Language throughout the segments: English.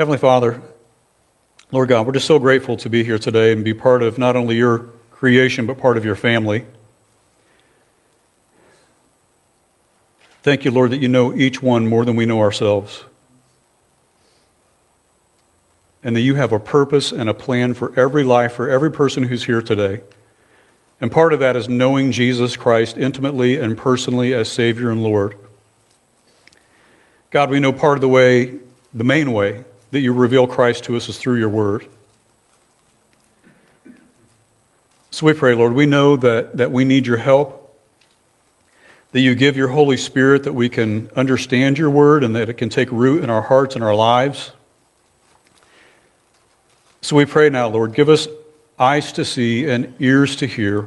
Heavenly Father, Lord God, we're just so grateful to be here today and be part of not only your creation, but part of your family. Thank you, Lord, that you know each one more than we know ourselves. And that you have a purpose and a plan for every life, for every person who's here today. And part of that is knowing Jesus Christ intimately and personally as Savior and Lord. God, we know part of the way, the main way, that you reveal Christ to us is through your word. So we pray, Lord, we know that we need your help, that you give your Holy Spirit that we can understand your word and that it can take root in our hearts and our lives. So we pray now, Lord, give us eyes to see and ears to hear.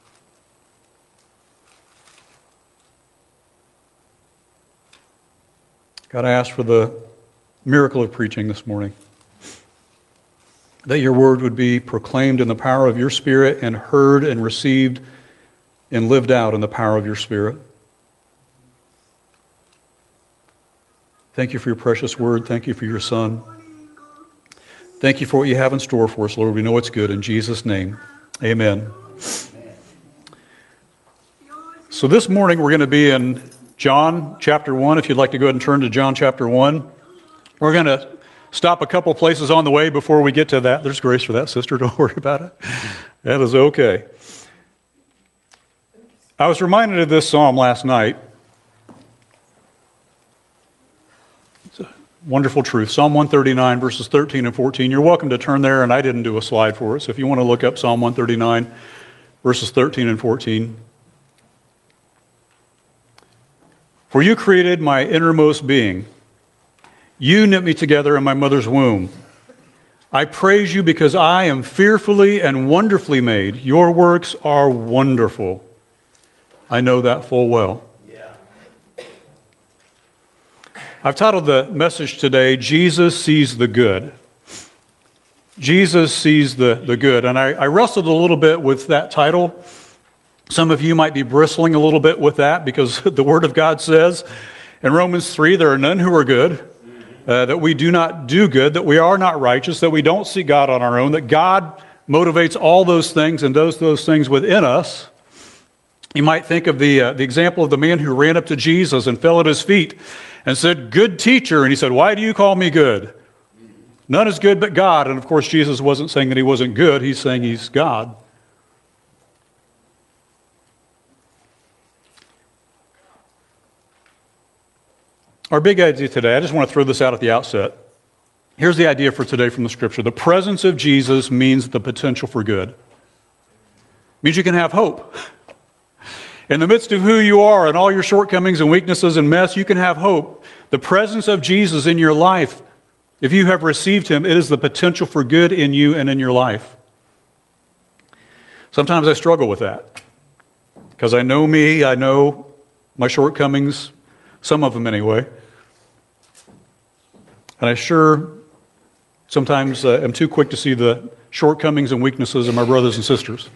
God, I ask for the miracle of preaching this morning, that your word would be proclaimed in the power of your Spirit and heard and received and lived out in the power of your Spirit. Thank you for your precious word. Thank you for your Son. Thank you for what you have in store for us, Lord. We know it's good. In Jesus' name, amen. So this morning we're going to be in John chapter 1. If you'd like to go ahead and turn to John chapter 1. We're going to stop a couple places on the way before we get to that. There's grace for that, sister. Don't worry about it. That is okay. I was reminded of this psalm last night. It's a wonderful truth. Psalm 139, verses 13 and 14. You're welcome to turn there, and I didn't do a slide for us. If you want to look up Psalm 139, verses 13 and 14. For you created my innermost being. You knit me together in my mother's womb. I praise you because I am fearfully and wonderfully made. Your works are wonderful. I know that full well. I've titled the message today, Jesus Sees the Good. Jesus sees the good. And I wrestled a little bit with that title. Some of you might be bristling a little bit with that because the Word of God says in Romans 3, there are none who are good. That we do not do good, that we are not righteous, that we don't seek God on our own, that God motivates all those things and does those things within us. You might think of the example of the man who ran up to Jesus and fell at his feet and said, "Good teacher." And he said, "Why do you call me good? None is good but God." And of course, Jesus wasn't saying that he wasn't good. He's saying he's God. Our big idea today, I just want to throw this out at the outset. Here's the idea for today from the Scripture. The presence of Jesus means the potential for good. It means you can have hope. In the midst of who you are and all your shortcomings and weaknesses and mess, you can have hope. The presence of Jesus in your life, if you have received him, it is the potential for good in you and in your life. Sometimes I struggle with that because I know me, I know my shortcomings, some of them anyway. And I sure sometimes am too quick to see the shortcomings and weaknesses of my brothers and sisters.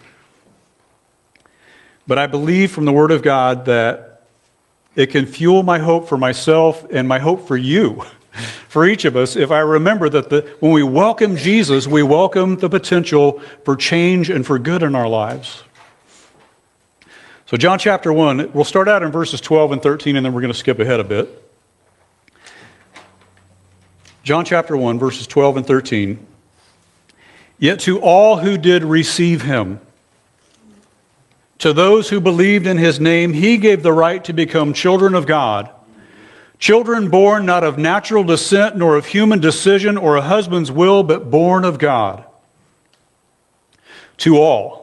But I believe from the Word of God that it can fuel my hope for myself and my hope for you, for each of us, if I remember that when we welcome Jesus, we welcome the potential for change and for good in our lives. So John chapter 1, we'll start out in verses 12 and 13, and then we're going to skip ahead a bit. John chapter 1, verses 12 and 13. Yet to all who did receive him, to those who believed in his name, he gave the right to become children of God. Children born not of natural descent, nor of human decision or a husband's will, but born of God. To all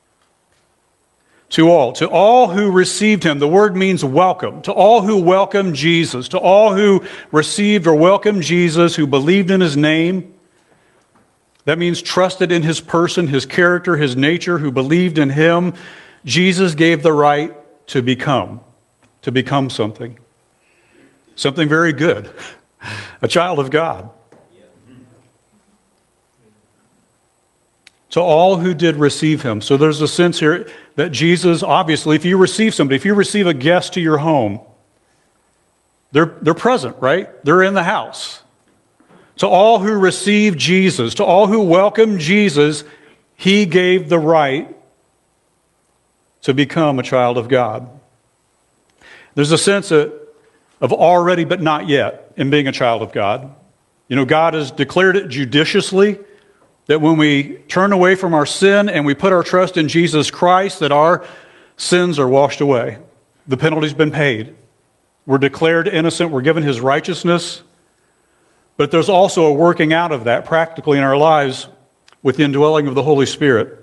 who received him. The word means welcome. To all who welcomed Jesus, to all who received or welcomed Jesus, who believed in his name. That means trusted in his person, his character, his nature, who believed in him. Jesus gave the right to become something very good, a child of God. To all who did receive him. So there's a sense here that Jesus, obviously, if you receive somebody, if you receive a guest to your home, they're present, right? They're in the house. To all who received Jesus, to all who welcomed Jesus, he gave the right to become a child of God. There's a sense of already but not yet in being a child of God. You know, God has declared it judiciously that when we turn away from our sin and we put our trust in Jesus Christ, that our sins are washed away. The penalty's been paid. We're declared innocent. We're given his righteousness. But there's also a working out of that practically in our lives with the indwelling of the Holy Spirit.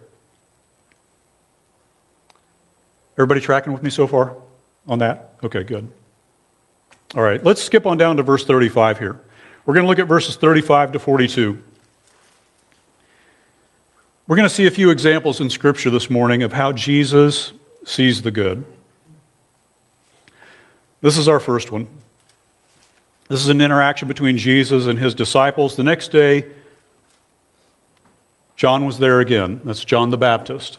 Everybody tracking with me so far on that? Okay, good. All right, let's skip on down to verse 35 here. We're going to look at verses 35 to 42. We're going to see a few examples in Scripture this morning of how Jesus sees the good. This is our first one. This is an interaction between Jesus and his disciples. The next day, John was there again. That's John the Baptist.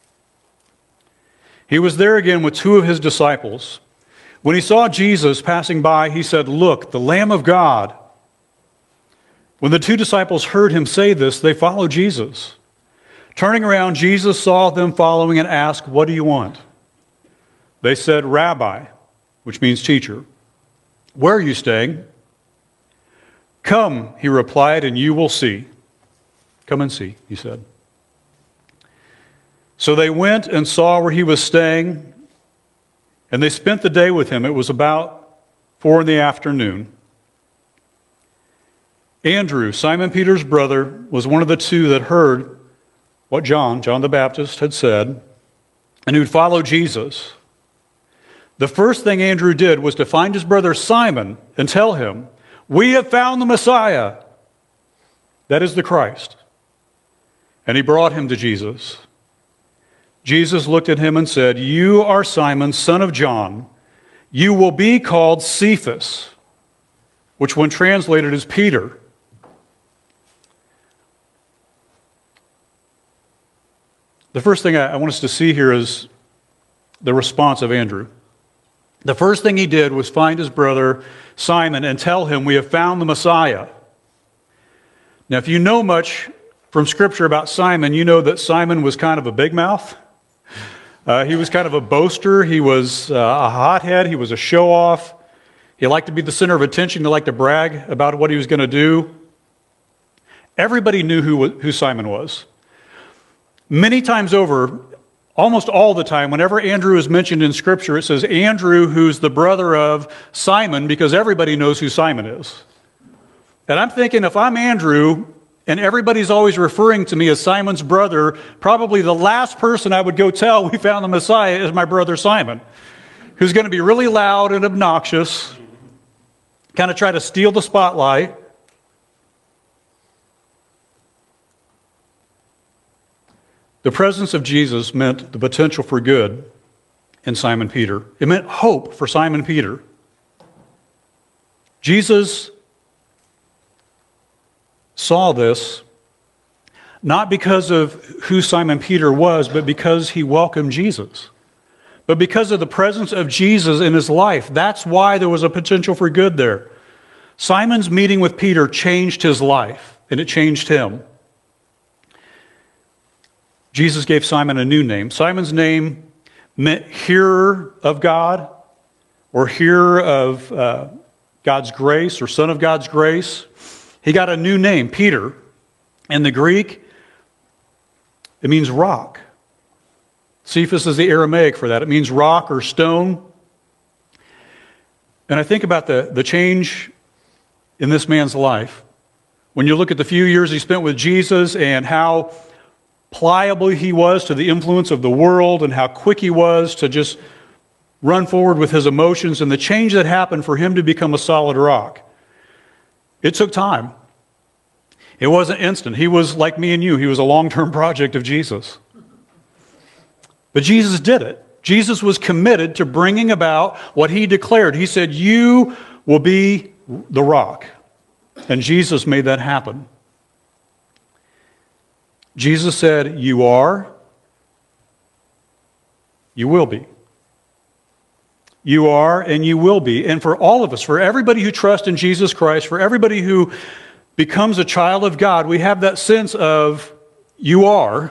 He was there again with two of his disciples. When he saw Jesus passing by, he said, "Look, the Lamb of God." When the two disciples heard him say this, they followed Jesus. Turning around, Jesus saw them following and asked, "What do you want?" They said, "Rabbi," which means teacher. "Where are you staying?" "Come," he replied, "and you will see." Come and see, he said. So they went and saw where he was staying, and they spent the day with him. It was about 4 p.m. Andrew, Simon Peter's brother, was one of the two that heard what John the Baptist, had said, and who'd follow Jesus. The first thing Andrew did was to find his brother Simon and tell him, "We have found the Messiah." That is the Christ. And he brought him to Jesus. Jesus looked at him and said, "You are Simon, son of John. You will be called Cephas," which when translated is Peter. The first thing I want us to see here is the response of Andrew. The first thing he did was find his brother Simon and tell him, "We have found the Messiah." Now, if you know much from Scripture about Simon, you know that Simon was kind of a big mouth. He was kind of a boaster. He was a hothead. He was a show-off. He liked to be the center of attention. He liked to brag about what he was going to do. Everybody knew who Simon was. Many times over, almost all the time, whenever Andrew is mentioned in Scripture, it says Andrew, who's the brother of Simon, because everybody knows who Simon is. And I'm thinking, if I'm Andrew, and everybody's always referring to me as Simon's brother, probably the last person I would go tell we found the Messiah is my brother Simon, who's going to be really loud and obnoxious, kind of try to steal the spotlight. The presence of Jesus meant the potential for good in Simon Peter. It meant hope for Simon Peter. Jesus saw this not because of who Simon Peter was, but because he welcomed Jesus. But because of the presence of Jesus in his life. That's why there was a potential for good there. Simon's meeting with Peter changed his life, and it changed him. Jesus gave Simon a new name. Simon's name meant hearer of God, or hearer of God's grace, or son of God's grace. He got a new name, Peter. In the Greek, it means rock. Cephas is the Aramaic for that. It means rock or stone. And I think about the change in this man's life. When you look at the few years he spent with Jesus and how pliable he was to the influence of the world and how quick he was to just run forward with his emotions, and the change that happened for him to become a solid rock. It took time. It wasn't instant. He was like me and you. He was a long-term project of Jesus. But Jesus did it. Jesus was committed to bringing about what he declared. He said, "You will be the rock." And Jesus made that happen. Jesus said, "You are, you will be." You are and you will be. And for all of us, for everybody who trusts in Jesus Christ, for everybody who becomes a child of God, we have that sense of, you're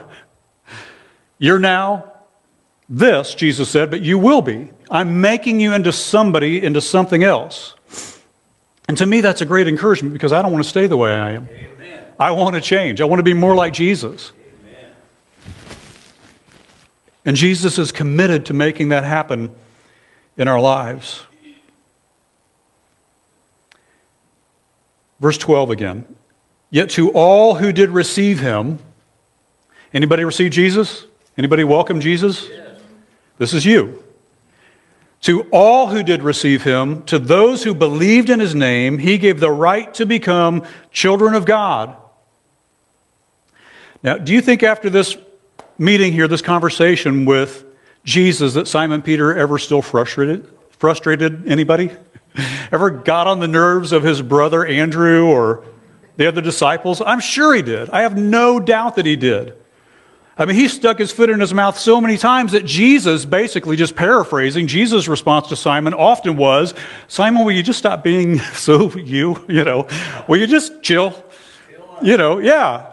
now this, Jesus said, but you will be. I'm making you into somebody, into something else. And to me, that's a great encouragement because I don't want to stay the way I am. Amen. I want to change. I want to be more like Jesus. Amen. And Jesus is committed to making that happen in our lives. Verse 12 again. Yet to all who did receive him, anybody receive Jesus? Anybody welcome Jesus? Yes. This is you. To all who did receive him, to those who believed in his name, he gave the right to become children of God. Now, do you think after this meeting here, this conversation with Jesus, that Simon Peter ever still frustrated? Anybody? Ever got on the nerves of his brother Andrew or the other disciples? I'm sure he did. I have no doubt that he did. I mean, he stuck his foot in his mouth so many times that Jesus, basically just paraphrasing, Jesus' response to Simon often was, Simon, will you just stop being so will you just chill? Yeah.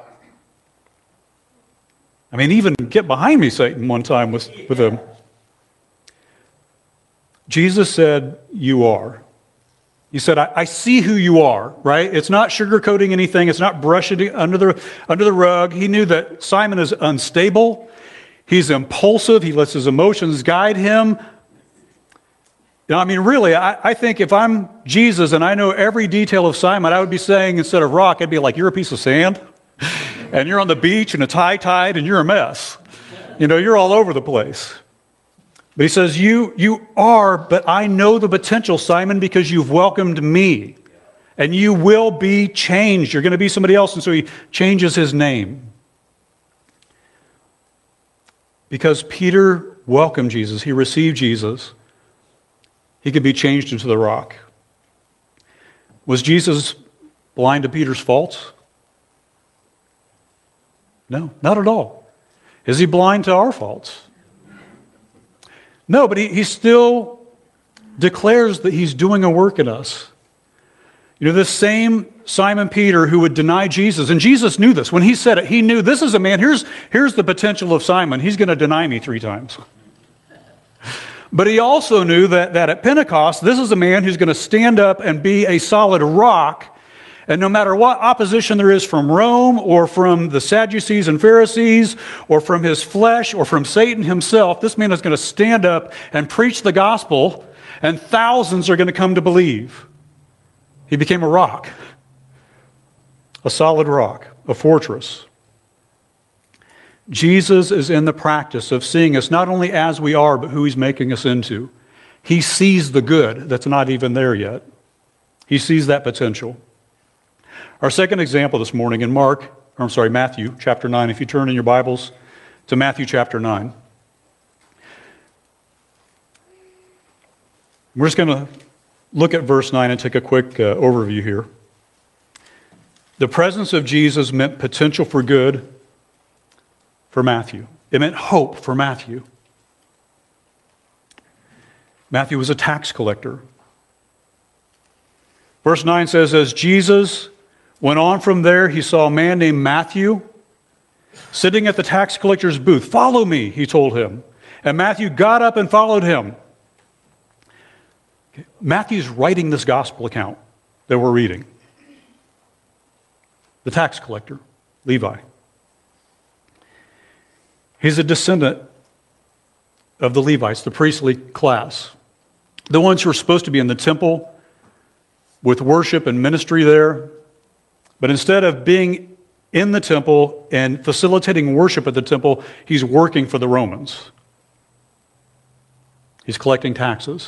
I mean, even get behind me, Satan, one time with him. Jesus said, you are. He said, I see who you are, right? It's not sugarcoating anything. It's not brushing it under the rug. He knew that Simon is unstable. He's impulsive. He lets his emotions guide him. I mean, really, I think if I'm Jesus and I know every detail of Simon, I would be saying, instead of rock, I'd be like, you're a piece of sand. And you're on the beach in a high tide and you're a mess. You're all over the place. But he says, you are, but I know the potential, Simon, because you've welcomed me. And you will be changed. You're going to be somebody else. And so he changes his name. Because Peter welcomed Jesus, he received Jesus, he could be changed into the rock. Was Jesus blind to Peter's faults? No, not at all. Is he blind to our faults? No, but he still declares that he's doing a work in us. This same Simon Peter who would deny Jesus, and Jesus knew this. When he said it, he knew this is a man, here's the potential of Simon. He's going to deny me 3 times. But he also knew that at Pentecost, this is a man who's going to stand up and be a solid rock. And no matter what opposition there is from Rome or from the Sadducees and Pharisees or from his flesh or from Satan himself, this man is going to stand up and preach the gospel, and thousands are going to come to believe. He became a rock, a solid rock, a fortress. Jesus is in the practice of seeing us not only as we are, but who he's making us into. He sees the good that's not even there yet. He sees that potential. Our second example this morning in Matthew chapter 9. If you turn in your Bibles to Matthew chapter 9. We're just going to look at verse 9 and take a quick overview here. The presence of Jesus meant potential for good for Matthew. It meant hope for Matthew. Matthew was a tax collector. Verse 9 says, as Jesus went on from there, he saw a man named Matthew sitting at the tax collector's booth. Follow me, he told him. And Matthew got up and followed him. Okay. Matthew's writing this gospel account that we're reading. The tax collector, Levi. He's a descendant of the Levites, the priestly class. The ones who are supposed to be in the temple with worship and ministry there. But instead of being in the temple and facilitating worship at the temple, he's working for the Romans. He's collecting taxes.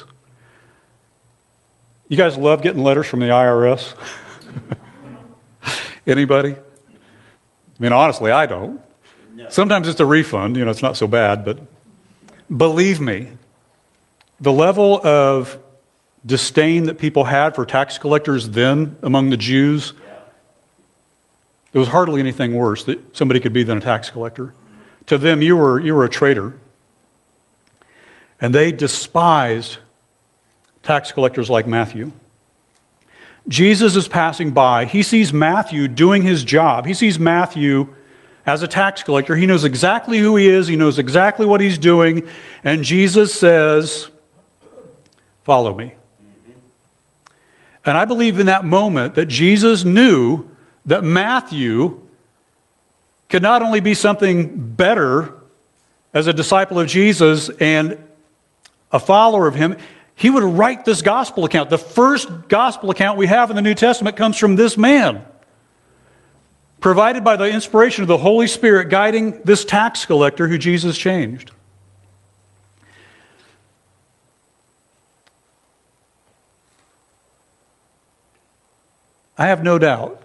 You guys love getting letters from the IRS? Anybody? I mean, honestly, I don't. No. Sometimes it's a refund, it's not so bad, but believe me, the level of disdain that people had for tax collectors then among the Jews, there was hardly anything worse that somebody could be than a tax collector. To them, you were a traitor. And they despised tax collectors like Matthew. Jesus is passing by. He sees Matthew doing his job. He sees Matthew as a tax collector. He knows exactly who he is. He knows exactly what he's doing. And Jesus says, "Follow me." And I believe in that moment that Jesus knew that Matthew could not only be something better as a disciple of Jesus and a follower of him, he would write this gospel account. The first gospel account we have in the New Testament comes from this man, provided by the inspiration of the Holy Spirit guiding this tax collector who Jesus changed. I have no doubt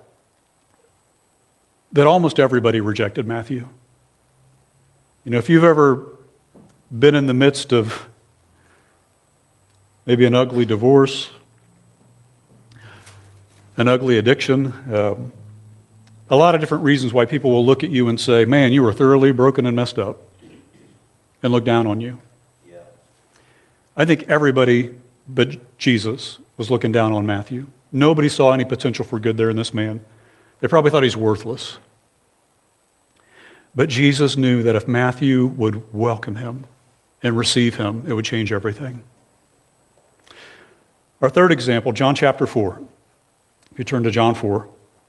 that almost everybody rejected Matthew. You know, if you've ever been in the midst of maybe an ugly divorce, an ugly addiction, a lot of different reasons why people will look at you and say, "Man, you were thoroughly broken and messed up," and look down on you. Yeah. I think everybody but Jesus was looking down on Matthew. Nobody saw any potential for good there in this man. They probably thought he's worthless. But Jesus knew that if Matthew would welcome him and receive him, it would change everything. Our third example, John chapter 4. If you turn to John 4.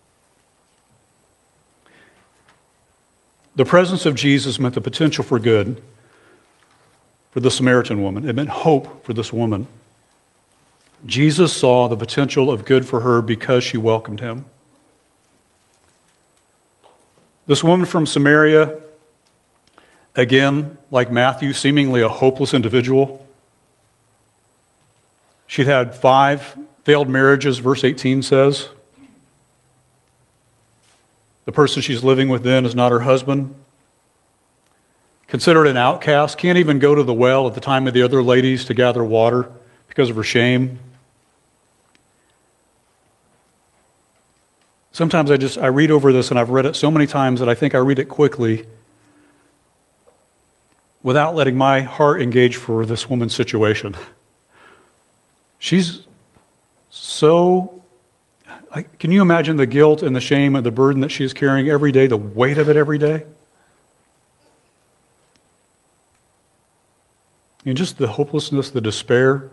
The presence of Jesus meant the potential for good for the Samaritan woman. It meant hope for this woman. Jesus saw the potential of good for her because she welcomed him. This woman from Samaria, again, like Matthew, seemingly a hopeless individual. She'd had 5 failed marriages, verse 18 says. The person she's living with then is not her husband. Considered an outcast, can't even go to the well at the time of the other ladies to gather water because of her shame. Sometimes I read over this, and I've read it so many times that I think I read it quickly without letting my heart engage for this woman's situation. She's so... Can you imagine the guilt and the shame and the burden that she's carrying every day, the weight of it every day? And just the hopelessness, the despair.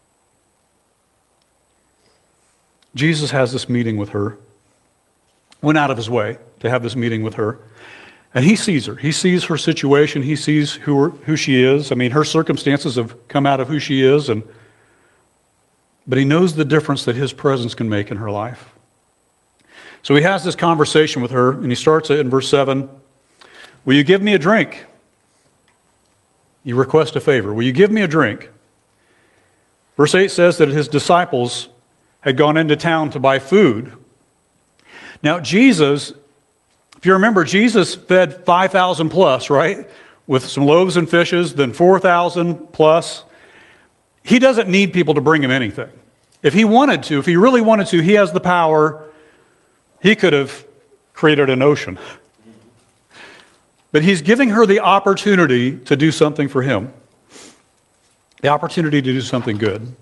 Jesus has this meeting with her. Went out of his way to have this meeting with her. And he sees her. He sees her situation. He sees who she is. I mean, her circumstances have come out of who she is. But he knows the difference that his presence can make in her life. So he has this conversation with her, and he starts it in verse 7. "Will you give me a drink?" You request a favor. "Will you give me a drink?" Verse 8 says that his disciples had gone into town to buy food. Now, Jesus, if you remember, Jesus fed 5,000 plus, right? With some loaves and fishes, then 4,000 plus. He doesn't need people to bring him anything. If he wanted to, if he really wanted to, he has the power. He could have created an ocean. But he's giving her the opportunity to do something for him. The opportunity to do something good.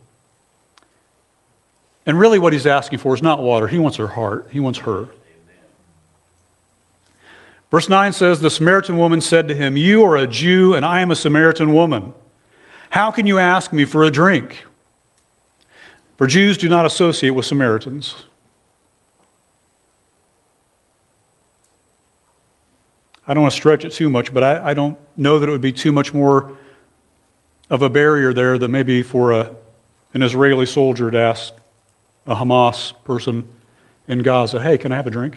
And really what he's asking for is not water. He wants her heart. He wants her. Verse 9 says, "The Samaritan woman said to him, 'You are a Jew, and I am a Samaritan woman. How can you ask me for a drink?' For Jews do not associate with Samaritans." I don't want to stretch it too much, but I don't know that it would be too much more of a barrier there than maybe for an Israeli soldier to ask a Hamas person in Gaza, "Hey, can I have a drink?"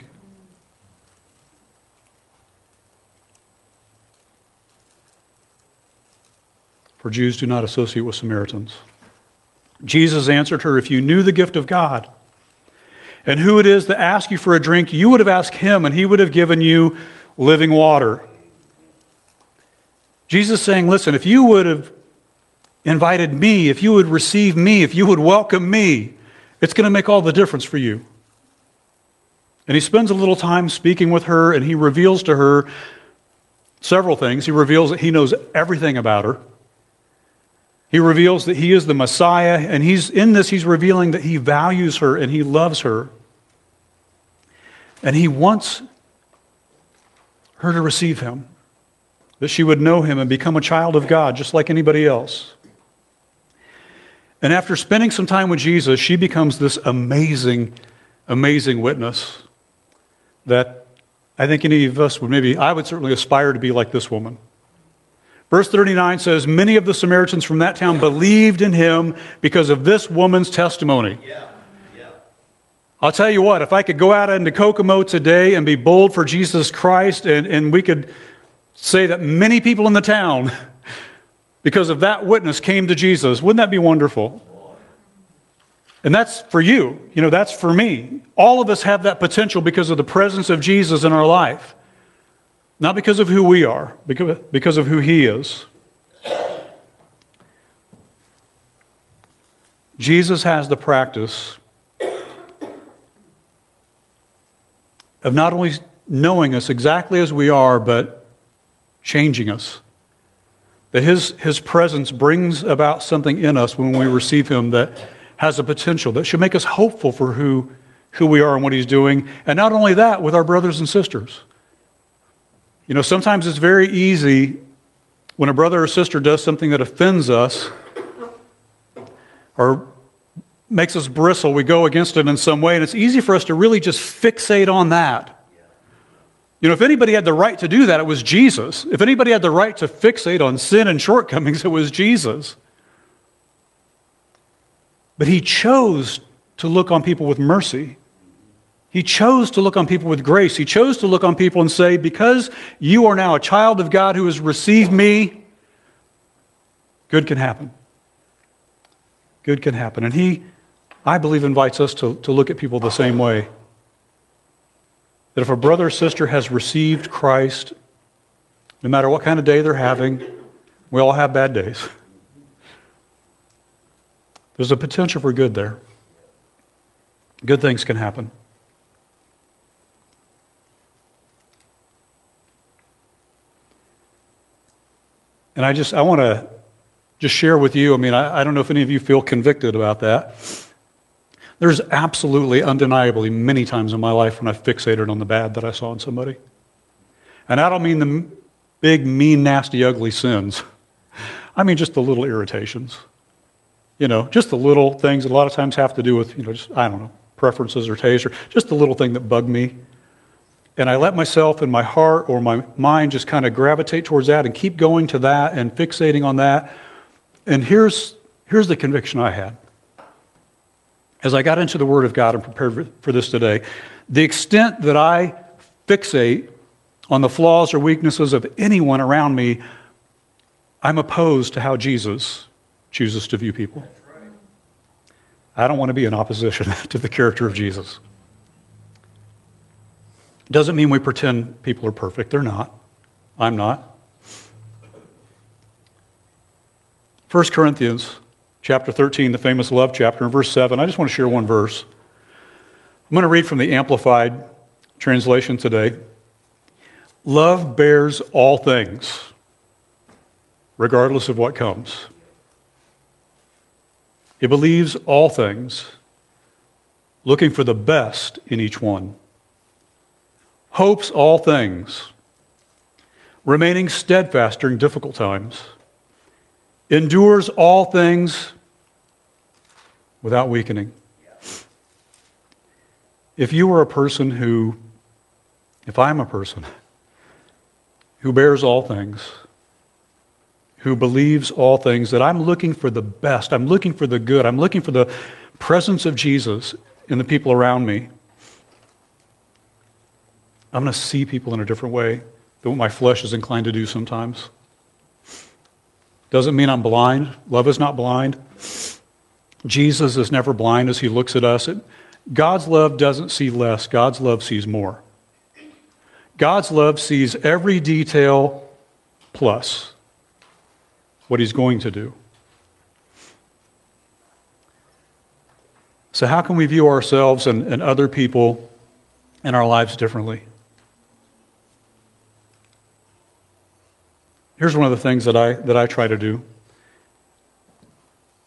For Jews do not associate with Samaritans. Jesus answered her, "If you knew the gift of God and who it is that asks you for a drink, you would have asked him, and he would have given you living water." Jesus is saying, listen, if you would have invited me, if you would receive me, if you would welcome me, it's going to make all the difference for you. And he spends a little time speaking with her, and he reveals to her several things. He reveals that he knows everything about her. He reveals that he is the Messiah, and he's revealing that he values her and he loves her. And he wants her to receive him, that she would know him and become a child of God just like anybody else. And after spending some time with Jesus, she becomes this amazing, amazing witness that I think any of us I would certainly aspire to be like this woman. Verse 39 says, many of the Samaritans from that town believed in him because of this woman's testimony. I'll tell you what, if I could go out into Kokomo today and be bold for Jesus Christ, and we could say that many people in the town, because of that witness, came to Jesus, wouldn't that be wonderful? And that's for you. That's for me. All of us have that potential because of the presence of Jesus in our life. Not because of who we are, because of who he is. Jesus has the practice of not only knowing us exactly as we are, but changing us. That his presence brings about something in us when we receive him that has a potential, that should make us hopeful for who we are and what he's doing. And not only that, with our brothers and sisters. Sometimes it's very easy when a brother or sister does something that offends us or makes us bristle, we go against it in some way, and it's easy for us to really just fixate on that. If anybody had the right to do that, it was Jesus. If anybody had the right to fixate on sin and shortcomings, it was Jesus. But he chose to look on people with mercy. He chose to look on people with grace. He chose to look on people and say, because you are now a child of God who has received me, good can happen. Good can happen. And he, I believe, invites us to look at people the same way. That if a brother or sister has received Christ, no matter what kind of day they're having, we all have bad days. There's a potential for good there. Good things can happen. And I want to just share with you, I don't know if any of you feel convicted about that. There's absolutely, undeniably, many times in my life when I fixated on the bad that I saw in somebody. And I don't mean the big, mean, nasty, ugly sins. I mean just the little irritations. Just the little things that a lot of times have to do with, preferences or taste, or just the little thing that bugged me. And I let myself and my heart or my mind just kind of gravitate towards that and keep going to that and fixating on that. And here's the conviction I had. As I got into the Word of God and prepared for this today, the extent that I fixate on the flaws or weaknesses of anyone around me, I'm opposed to how Jesus chooses to view people. I don't want to be in opposition to the character of Jesus. Doesn't mean we pretend people are perfect. They're not. I'm not. 1 Corinthians chapter 13, the famous love chapter, in verse 7. I just want to share one verse. I'm going to read from the Amplified translation today. Love bears all things, regardless of what comes. It believes all things, looking for the best in each one. Hopes all things, remaining steadfast during difficult times. Endures all things without weakening. If I'm a person who bears all things, who believes all things, that I'm looking for the best, I'm looking for the good, I'm looking for the presence of Jesus in the people around me, I'm going to see people in a different way than what my flesh is inclined to do sometimes. Doesn't mean I'm blind. Love is not blind. Jesus is never blind as he looks at us. God's love doesn't see less. God's love sees more. God's love sees every detail plus what he's going to do. So how can we view ourselves and other people in our lives differently? Here's one of the things that I try to do.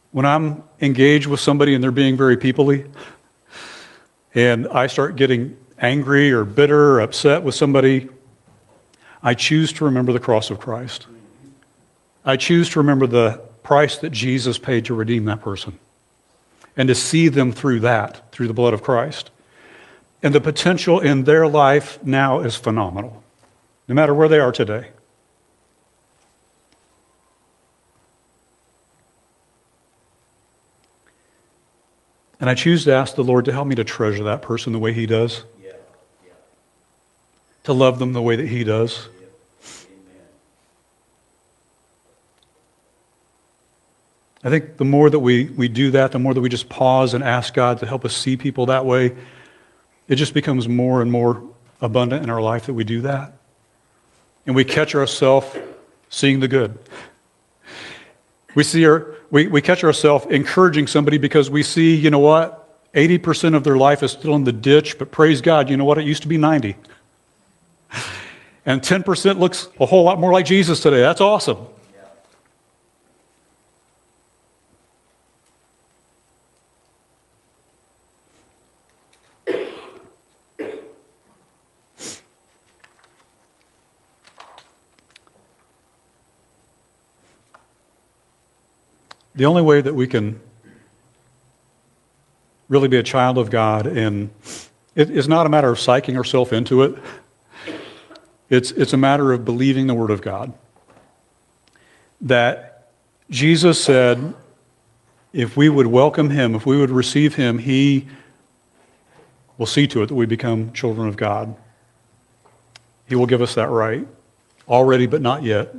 When I'm engaged with somebody and they're being very people-y, and I start getting angry or bitter or upset with somebody, I choose to remember the cross of Christ. I choose to remember the price that Jesus paid to redeem that person and to see them through that, through the blood of Christ. And the potential in their life now is phenomenal, no matter where they are today. And I choose to ask the Lord to help me to treasure that person the way He does, to love them the way that He does. I think the more that we do that, the more that we just pause and ask God to help us see people that way, it just becomes more and more abundant in our life that we do that. And we catch ourselves seeing the good. We catch ourselves encouraging somebody because we see, you know what, 80% of their life is still in the ditch, but praise God, you know what, it used to be 90. And 10% looks a whole lot more like Jesus today. That's awesome. The only way that we can really be a child of God, and it is not a matter of psyching ourselves into it. It's a matter of believing the Word of God. That Jesus said, if we would welcome Him, if we would receive Him, He will see to it that we become children of God. He will give us that right, already but not yet.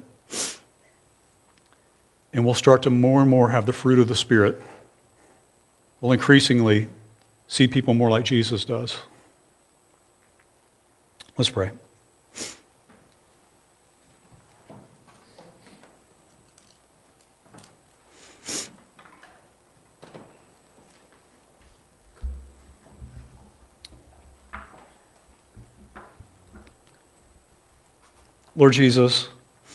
And we'll start to more and more have the fruit of the Spirit. We'll increasingly see people more like Jesus does. Let's pray. Lord Jesus,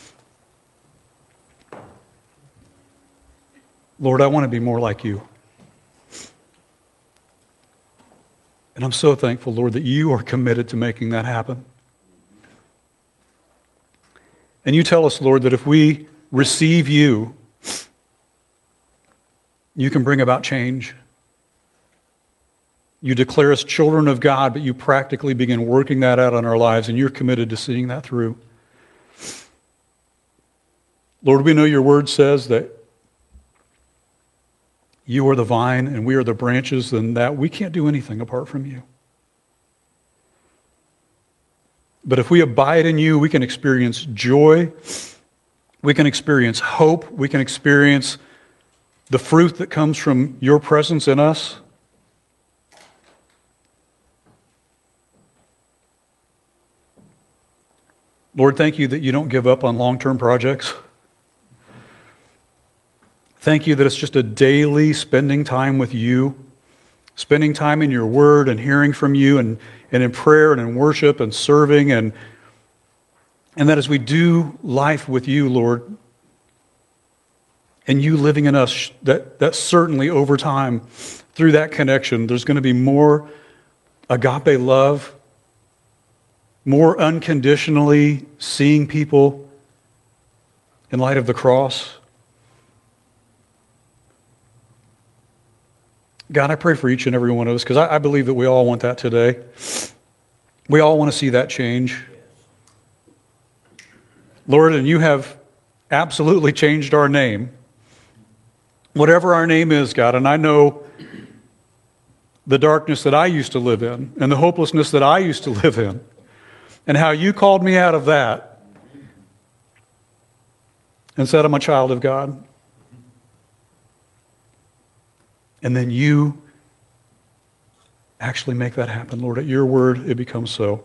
Lord, I want to be more like You. And I'm so thankful, Lord, that You are committed to making that happen. And You tell us, Lord, that if we receive You, You can bring about change. You declare us children of God, but You practically begin working that out in our lives, and You're committed to seeing that through. Lord, we know Your Word says that You are the vine and we are the branches, and that we can't do anything apart from You. But if we abide in You, we can experience joy, we can experience hope, we can experience the fruit that comes from Your presence in us. Lord, thank You that You don't give up on long-term projects. Thank You that it's just a daily spending time with You, spending time in Your Word and hearing from You and in prayer and in worship and serving, and that as we do life with You, Lord, and You living in us, that certainly over time, through that connection, there's going to be more agape love, more unconditionally seeing people in light of the cross. God, I pray for each and every one of us, because I believe that we all want that today. We all want to see that change. Lord, and You have absolutely changed our name. Whatever our name is, God, and I know the darkness that I used to live in and the hopelessness that I used to live in, and how You called me out of that and said I'm a child of God. And then You actually make that happen, Lord. At Your word, it becomes so.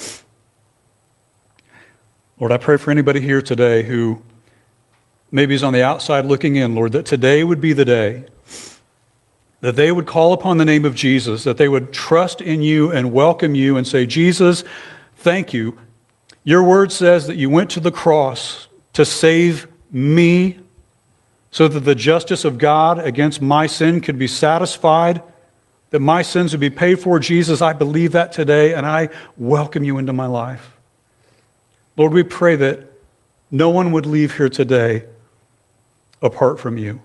Lord, I pray for anybody here today who maybe is on the outside looking in, Lord, that today would be the day that they would call upon the name of Jesus, that they would trust in You and welcome You and say, Jesus, thank You. Your word says that You went to the cross to save me, so that the justice of God against my sin could be satisfied, that my sins would be paid for. Jesus, I believe that today, and I welcome you into my life. Lord, we pray that no one would leave here today apart from you.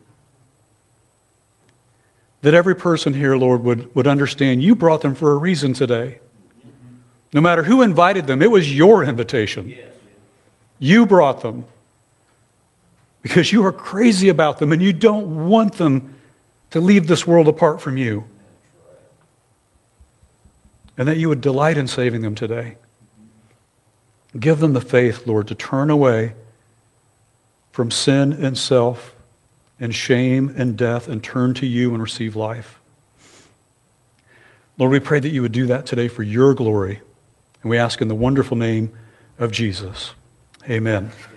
That every person here, Lord, would understand you brought them for a reason today. No matter who invited them, it was your invitation. You brought them because you are crazy about them and you don't want them to leave this world apart from you. And that you would delight in saving them today. Give them the faith, Lord, to turn away from sin and self and shame and death and turn to you and receive life. Lord, we pray that you would do that today for your glory. And we ask in the wonderful name of Jesus. Amen.